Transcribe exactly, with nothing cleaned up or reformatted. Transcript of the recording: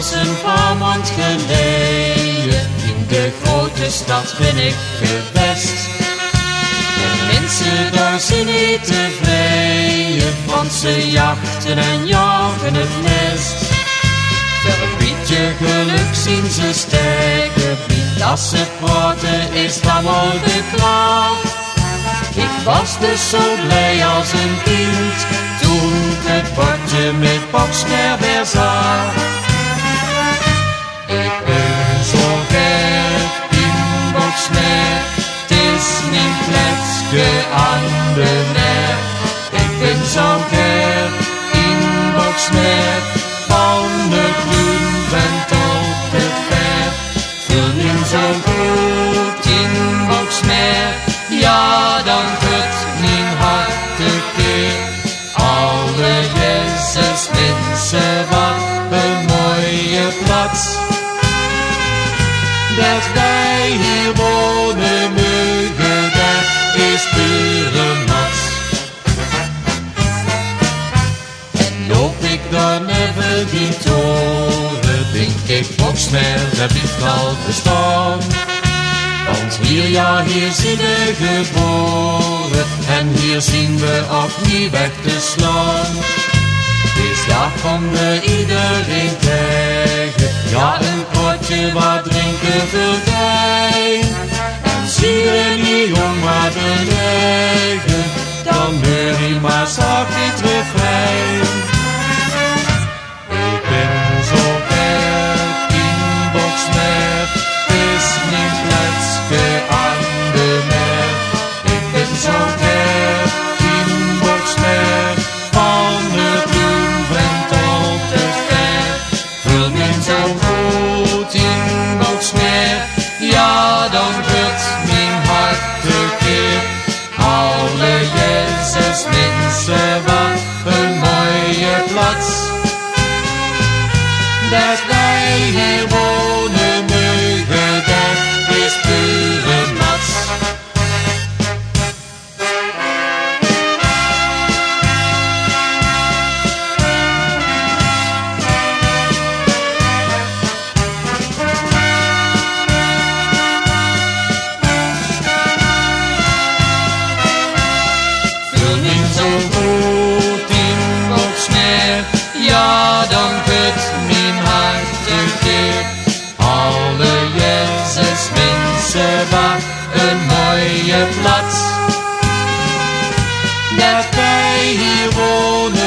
was een paar maand geleden. In de grote stad ben ik geweest. De mensen daar zijn niet tevreden, want ze jachten en jagen het nest. Voor een beetje geluk zien ze sterker niet. Als ze praten is dat morgen klaar. Ik was dus zo blij als een kind toen ik het bordje met Boxmeer weer zag. Ik ben zo ver in Boxmeer, het is mijn plekje aan de mer. Ik ben zo ver in Boxmeer, van de Groenveen tot het ver. Voel me zo goed in Boxmeer, ja dan wordt mijn hart een keer. Alle Jezus mensen, wat een mooie plaats. Dat wij hier wonen mogen, dat is pure mats. En loop ik dan even die toren, denk ik Boxmeer, dat blijft al bestaan. Want hier, ja, hier zijn we geboren en hier zien we ook niet weg te slaan. Dus daar komt er iedereen tegen, ja, een potje wat drinken voorbij. En zie je die jong maar bewegen, dan hoor je maar zacht dit refrein. Ik ben zo ver in Boxmeer, het is mijn plekje aan de mer. Ik ben zo ver in Boxmeer, van de Groenveen tot de ver. Voel me zo goed in Boxmeer, ja dan wordt mijn hart een keer. Alle Jezus mensen, wat een mooie plaats. Dat wij hier wonen mogen, dat is pure mats. Voel me zo goed in Boxmeer, ja dan wordt mijn hart een keer. Alle Jezus mensen, wat een mooie plaats. Dat wij hier wonen